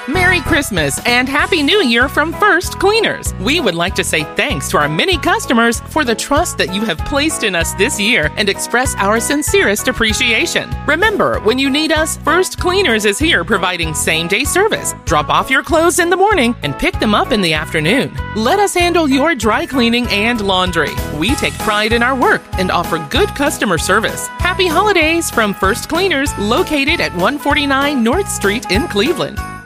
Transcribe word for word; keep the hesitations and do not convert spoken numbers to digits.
Merry Christmas and Happy New Year from First Cleaners. We would like to say thanks to our many customers for the trust that you have placed in us this year and express our sincerest appreciation. Remember, when you need us, First Cleaners is here providing same-day service. Drop off your clothes in the morning and pick them up in the afternoon. Let us handle your dry cleaning and laundry. We take pride in our work and offer good customer service. Happy holidays from First Cleaners, located at one forty-nine North Street in Cleveland.